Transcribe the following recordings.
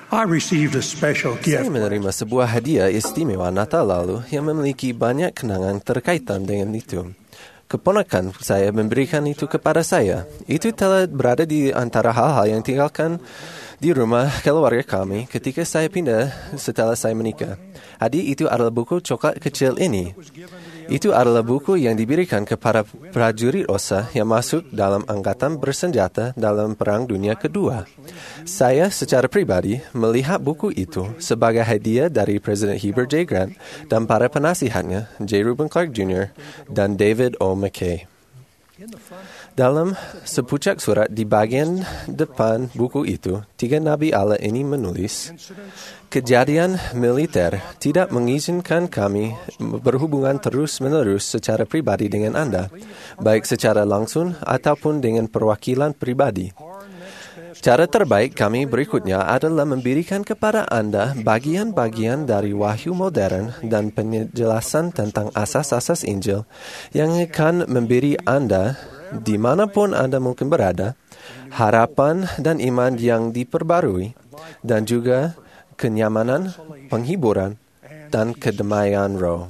I received a special Saya gift. menerima sebuah hadiah istimewa Natal lalu yang memiliki banyak kenangan terkaitan dengan itu. Keponakan saya memberikan itu kepada saya. Itu telah berada di antara hal-hal yang tinggalkan di rumah keluarga kami ketika saya pindah setelah saya menikah. Hadiah itu adalah buku coklat kecil ini. Itu adalah buku yang diberikan kepada prajurit OSA yang masuk dalam angkatan bersenjata dalam Perang Dunia Kedua. Saya secara pribadi melihat buku itu sebagai hadiah dari Presiden Heber J. Grant dan para penasihatnya, J. Reuben Clark Jr. dan David O. McKay. Dalam sepucuk surat di bagian depan buku itu, 3 Nabi Allah ini menulis, "Kejadian militer tidak mengizinkan kami berhubungan terus-menerus secara pribadi dengan Anda, baik secara langsung ataupun dengan perwakilan pribadi. Cara terbaik kami berikutnya adalah memberikan kepada Anda bagian-bagian dari wahyu modern dan penjelasan tentang asas-asas Injil yang akan memberi Anda, dimanapun Anda mungkin berada, harapan dan iman yang diperbarui, dan juga kenyamanan, penghiburan, dan kedamaian roh."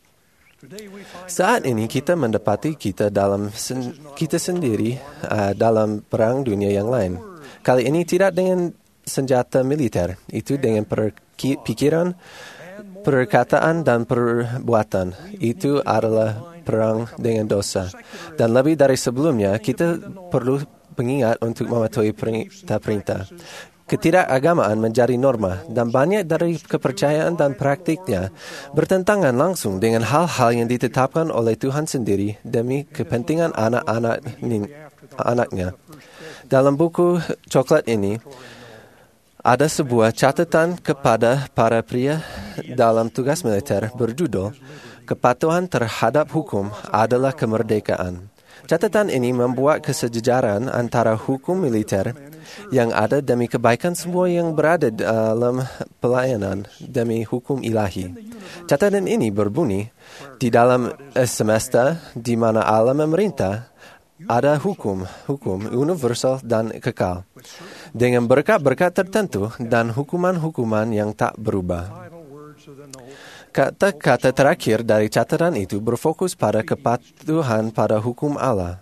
Saat ini kita mendapati kita sendiri dalam perang dunia yang lain. Kali ini tidak dengan senjata militer, itu dengan pikiran, perkataan, dan perbuatan. Itu adalah perang dengan dosa. Dan lebih dari sebelumnya, kita perlu pengingat untuk mematuhi perintah-perintah. Ketidakagamaan menjadi norma dan banyak dari kepercayaan dan praktiknya bertentangan langsung dengan hal-hal yang ditetapkan oleh Tuhan sendiri demi kepentingan anak-anaknya. Dalam buku coklat ini, ada sebuah catatan kepada para pria dalam tugas militer berjudul "Kepatuhan terhadap hukum adalah kemerdekaan." Catatan ini membuat kesejajaran antara hukum militer yang ada demi kebaikan semua yang berada dalam pelayanan demi hukum ilahi. Catatan ini berbunyi, di dalam semesta di mana Allah memerintah, ada hukum universal dan kekal, dengan berkat-berkat tertentu dan hukuman-hukuman yang tak berubah. Kata-kata terakhir dari catatan itu berfokus pada kepatuhan pada hukum Allah.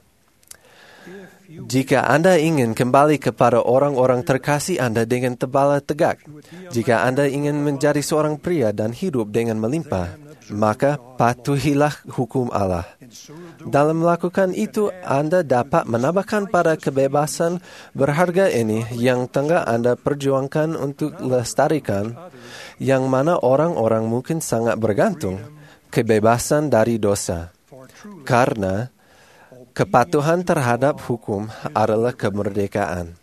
Jika Anda ingin kembali kepada orang-orang terkasih Anda dengan tebal tegak, jika Anda ingin menjadi seorang pria dan hidup dengan melimpah, maka patuhilah hukum Allah. Dalam melakukan itu, Anda dapat menambahkan pada kebebasan berharga ini yang tengah Anda perjuangkan untuk lestarikan, yang mana orang-orang mungkin sangat bergantung, kebebasan dari dosa. Karena kepatuhan terhadap hukum adalah kemerdekaan.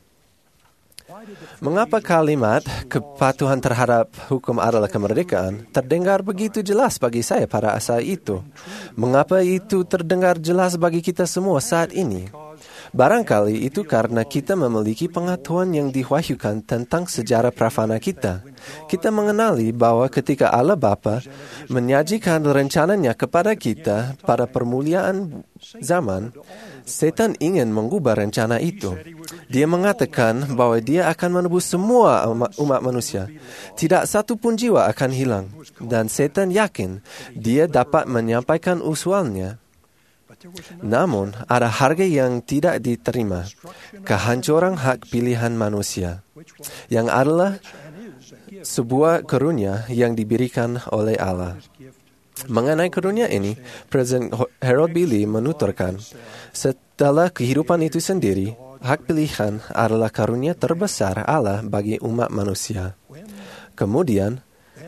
Mengapa kalimat kepatuhan terhadap hukum adalah kemerdekaan terdengar begitu jelas bagi saya pada saat itu? Mengapa itu terdengar jelas bagi kita semua saat ini? Barangkali itu karena kita memiliki pengetahuan yang diwahyukan tentang sejarah prafana kita. Kita mengenali bahwa ketika Allah Bapa menyajikan rencananya kepada kita pada permulaan zaman, Setan ingin mengubah rencana itu. Dia mengatakan bahwa dia akan menebus semua umat manusia. Tidak satu pun jiwa akan hilang. Dan Setan yakin dia dapat menyampaikan usulannya. Namun, ada harga yang tidak diterima, kehancuran hak pilihan manusia, yang adalah sebuah karunia yang diberikan oleh Allah. Mengenai karunia ini, Presiden Harold B. Lee menuturkan, setelah kehidupan itu sendiri, hak pilihan adalah karunia terbesar Allah bagi umat manusia. Kemudian,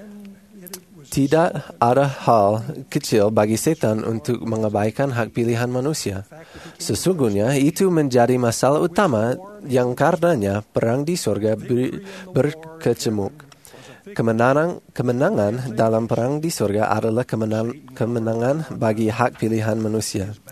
tidak ada hal kecil bagi setan untuk mengabaikan hak pilihan manusia. Sesungguhnya itu menjadi masalah utama yang karenanya perang di surga berkecamuk. Kemenangan dalam perang di surga adalah kemenangan bagi hak pilihan manusia.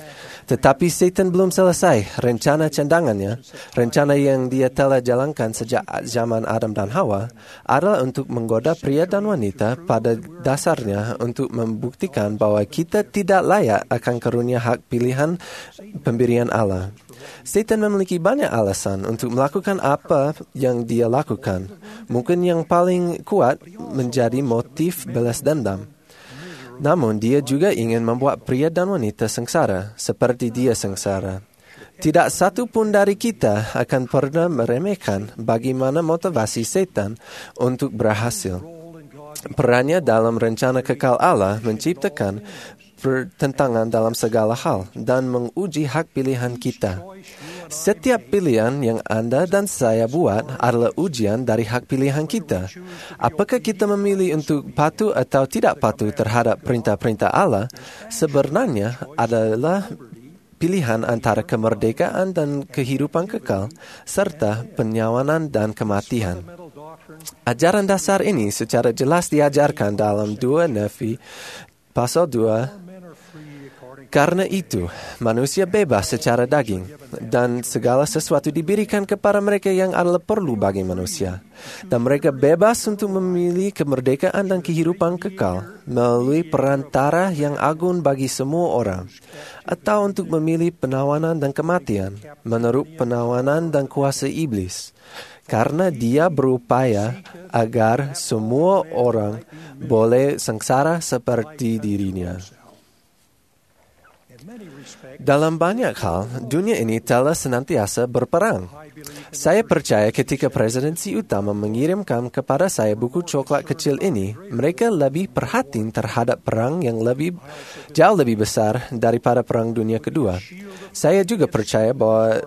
Tetapi Satan belum selesai rencana candangannya. Rencana yang dia telah jalankan sejak zaman Adam dan Hawa adalah untuk menggoda pria dan wanita pada dasarnya untuk membuktikan bahwa kita tidak layak akan karunia hak pilihan pemberian Allah. Satan memiliki banyak alasan untuk melakukan apa yang dia lakukan. Mungkin yang paling kuat menjadi motif balas dendam. Namun dia juga ingin membuat pria dan wanita sengsara, seperti dia sengsara. Tidak satu pun dari kita akan pernah meremehkan bagaimana motivasi setan untuk berhasil. Perannya dalam rencana kekal Allah menciptakan pertentangan dalam segala hal dan menguji hak pilihan kita. Setiap pilihan yang Anda dan saya buat adalah ujian dari hak pilihan kita. Apakah kita memilih untuk patuh atau tidak patuh terhadap perintah-perintah Allah sebenarnya adalah pilihan antara kemerdekaan dan kehidupan kekal serta penyawanan dan kematian. Ajaran dasar ini secara jelas diajarkan dalam 2 Nefi pasal 2. Karena itu, manusia bebas secara daging, dan segala sesuatu diberikan kepada mereka yang adalah perlu bagi manusia. Dan mereka bebas untuk memilih kemerdekaan dan kehidupan kekal melalui perantara yang agung bagi semua orang, atau untuk memilih penawanan dan kematian menurut penawanan dan kuasa iblis. Karena dia berupaya agar semua orang boleh sengsara seperti dirinya. Dalam banyak hal, dunia ini telah senantiasa berperang. Saya percaya ketika presidensi utama mengirimkan kepada saya buku coklat kecil ini, mereka lebih perhatian terhadap perang yang jauh lebih besar daripada Perang Dunia Kedua. Saya juga percaya bahwa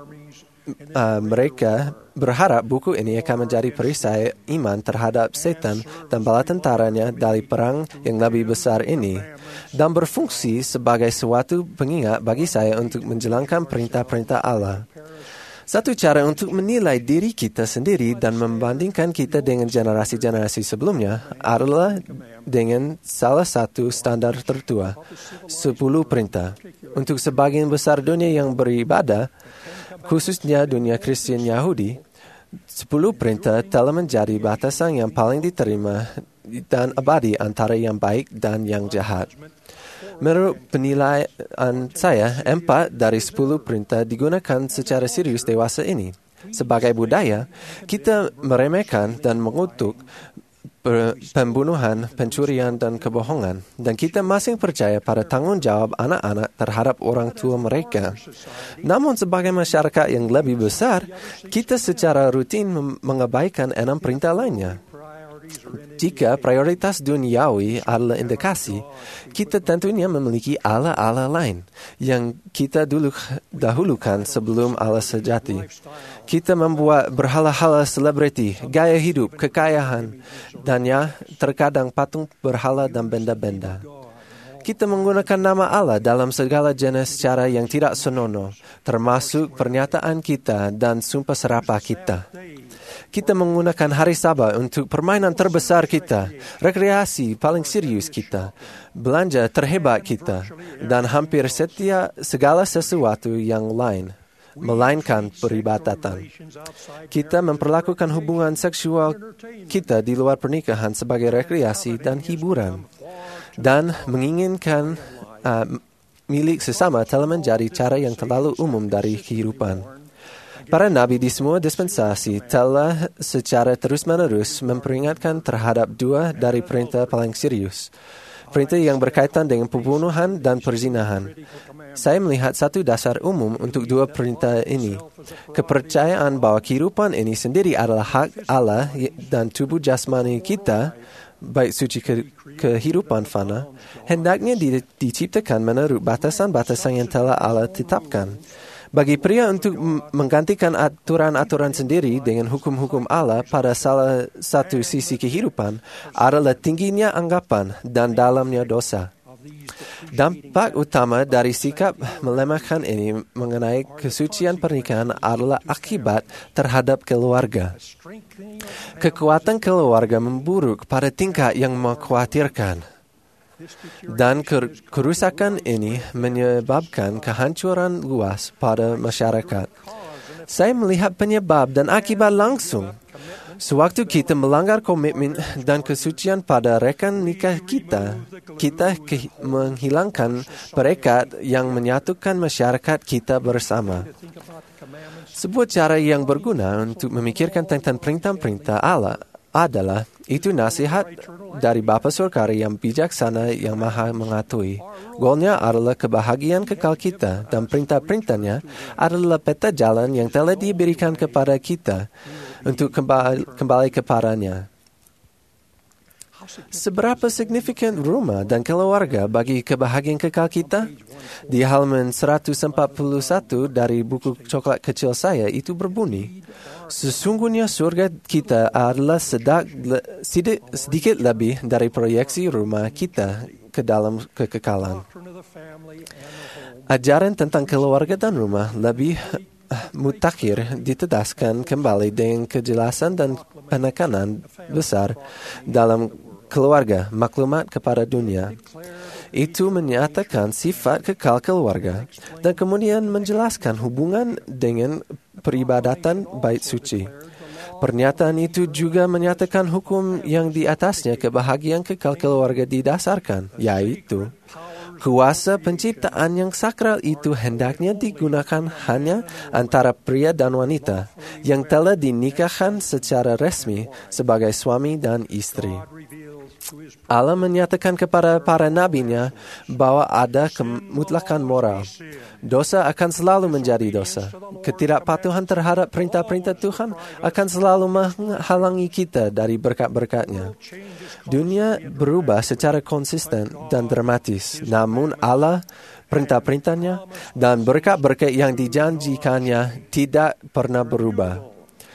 mereka berharap buku ini akan menjadi perisai iman terhadap setan dan bala tentaranya dari perang yang lebih besar ini, dan berfungsi sebagai suatu pengingat bagi saya untuk menjalankan perintah-perintah Allah. Satu cara untuk menilai diri kita sendiri dan membandingkan kita dengan generasi-generasi sebelumnya adalah dengan salah satu standar tertua, 10 perintah. Untuk sebagian besar dunia yang beribadah, khususnya dunia Kristen Yahudi, 10 perintah telah menjadi batasan yang paling diterima dan abadi antara yang baik dan yang jahat. Menurut penilaian saya, 4 dari 10 perintah digunakan secara serius dewasa ini. Sebagai budaya, kita meremehkan dan mengutuk pembunuhan, pencurian, dan kebohongan. Dan kita masing percaya pada tanggung jawab anak-anak terhadap orang tua mereka. Namun sebagai masyarakat yang lebih besar, kita secara rutin mengabaikan 6 perintah lainnya. Jika prioritas duniawi adalah indikasi, kita tentunya memiliki Allah-Allah lain yang kita dahulukan sebelum Allah sejati. Kita membuat berhala-hala selebriti, gaya hidup, kekayaan, dan terkadang patung berhala dan benda-benda. Kita menggunakan nama Allah dalam segala jenis cara yang tidak senonoh, termasuk pernyataan kita dan sumpah serapah kita. Kita menggunakan hari Sabat untuk permainan terbesar kita, rekreasi paling serius kita, belanja terhebat kita, dan hampir segala sesuatu yang lain, melainkan peribadatan. Kita memperlakukan hubungan seksual kita di luar pernikahan sebagai rekreasi dan hiburan, dan menginginkan milik sesama telah menjadi cara yang terlalu umum dari kehidupan. Para nabi di semua dispensasi telah secara terus-menerus memperingatkan terhadap 2 dari perintah paling serius. Perintah yang berkaitan dengan pembunuhan dan perzinahan. Saya melihat satu dasar umum untuk 2 perintah ini. Kepercayaan bahwa kehidupan ini sendiri adalah hak Allah dan tubuh jasmani kita, baik suci kehidupan fana, hendaknya diciptakan menurut batasan-batasan yang telah Allah tetapkan. Bagi pria untuk menggantikan aturan-aturan sendiri dengan hukum-hukum Allah pada salah satu sisi kehidupan adalah tingginya anggapan dan dalamnya dosa. Dampak utama dari sikap melemahkan ini mengenai kesucian pernikahan adalah akibat terhadap keluarga. Kekuatan keluarga memburuk pada tingkat yang mengkhawatirkan. Dan kerusakan ini menyebabkan kehancuran luas pada masyarakat. Saya melihat penyebab dan akibat langsung. Sewaktu kita melanggar komitmen dan kesucian pada rekan nikah kita menghilangkan perekat yang menyatukan masyarakat kita bersama. Sebuah cara yang berguna untuk memikirkan tentang perintah-perintah Allah adalah itu nasihat dari Bapa Surgawi yang bijaksana yang maha mengetahui. Goalnya adalah kebahagiaan kekal kita dan perintah-perintahnya adalah peta jalan yang telah diberikan kepada kita untuk kembali kepadanya. Seberapa signifikan rumah dan keluarga bagi kebahagiaan kekal kita? Di halaman 141 dari buku coklat kecil saya itu berbunyi, sesungguhnya surga kita adalah sedikit lebih dari proyeksi rumah kita ke dalam kekekalan. Ajaran tentang keluarga dan rumah lebih mutakhir ditegaskan kembali dengan kejelasan dan penekanan besar dalam keluarga maklumat kepada dunia. Itu menyatakan sifat kekal keluarga dan kemudian menjelaskan hubungan dengan peribadatan bait suci. Pernyataan itu juga menyatakan hukum yang di atasnya kebahagiaan kekal keluarga didasarkan, yaitu kuasa penciptaan yang sakral itu hendaknya digunakan hanya antara pria dan wanita yang telah dinikahkan secara resmi sebagai suami dan istri. Allah menyatakan kepada para nabinya bahwa ada kemutlakan moral. Dosa akan selalu menjadi dosa. Ketidakpatuhan terhadap perintah-perintah Tuhan akan selalu menghalangi kita dari berkat-berkat-Nya. Dunia berubah secara konsisten dan dramatis, namun Allah, perintah-perintahnya, dan berkat-berkat yang dijanjikannya tidak pernah berubah.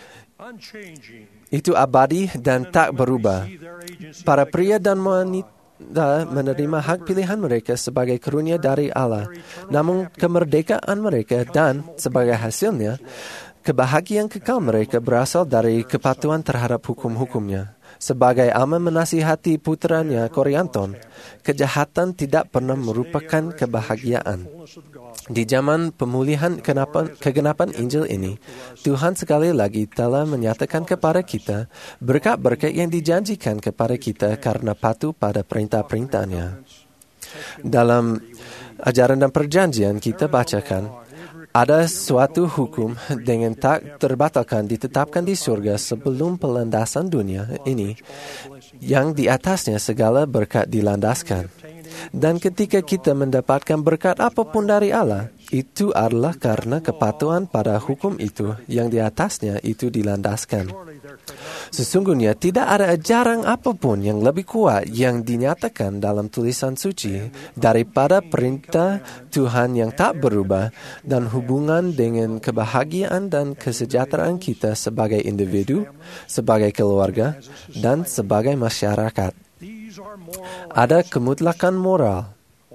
Itu abadi dan tak berubah. Para pria dan wanita menerima hak pilihan mereka sebagai karunia dari Allah. Namun kemerdekaan mereka dan sebagai hasilnya, kebahagiaan kekal mereka berasal dari kepatuhan terhadap hukum-hukumnya. Sebagai ama menasihati putranya Korianton, kejahatan tidak pernah merupakan kebahagiaan. Di zaman pemulihan kegenapan Injil ini, Tuhan sekali lagi telah menyatakan kepada kita berkat-berkat yang dijanjikan kepada kita karena patuh pada perintah-perintahnya. Dalam ajaran dan perjanjian kita bacakan, ada suatu hukum dengan tak terbatalkan ditetapkan di surga sebelum pelandasan dunia ini, yang di atasnya segala berkat dilandaskan. Dan ketika kita mendapatkan berkat apapun dari Allah, itu adalah karena kepatuhan pada hukum itu yang di atasnya itu dilandaskan. Sesungguhnya tidak ada ajaran apapun yang lebih kuat yang dinyatakan dalam tulisan suci daripada perintah Tuhan yang tak berubah dan hubungan dengan kebahagiaan dan kesejahteraan kita sebagai individu, sebagai keluarga, dan sebagai masyarakat. Ada kemutlakan moral.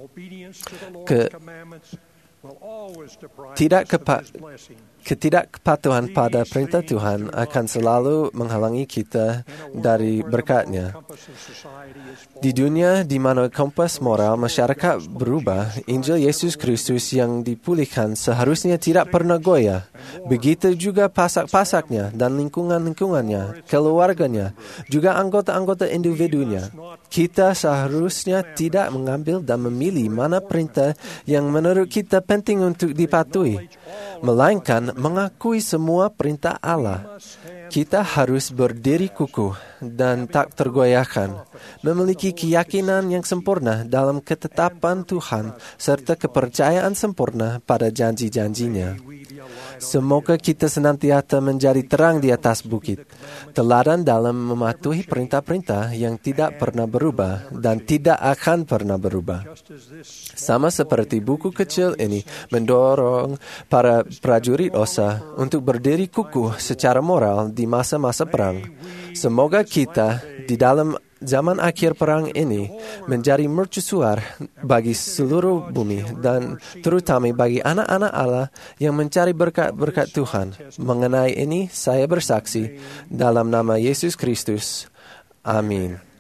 Ketidakpatuhan pada perintah Tuhan akan selalu menghalangi kita dari berkat-Nya. Di dunia di mana kompas moral masyarakat berubah, Injil Yesus Kristus yang dipulihkan seharusnya tidak pernah goyah. Begitu juga pasak-pasaknya dan lingkungan-lingkungannya, keluarganya, juga anggota-anggota individunya. Kita seharusnya tidak mengambil dan memilih mana perintah yang menurut kita penting untuk dipatuhi, melainkan mengakui semua perintah Allah. Kita harus berdiri kukuh dan tak tergoyahkan, memiliki keyakinan yang sempurna dalam ketetapan Tuhan serta kepercayaan sempurna pada janji-janjinya. Semoga kita senantiasa menjadi terang di atas bukit, teladan dalam mematuhi perintah-perintah yang tidak pernah berubah dan tidak akan pernah berubah. Sama seperti buku kecil ini mendorong para prajurit Osa untuk berdiri kukuh secara moral di masa-masa perang. Semoga kita di dalam zaman akhir perang ini menjadi mercusuar bagi seluruh bumi dan terutama bagi anak-anak Allah yang mencari berkat-berkat Tuhan. Mengenai ini saya bersaksi dalam nama Yesus Kristus. Amin.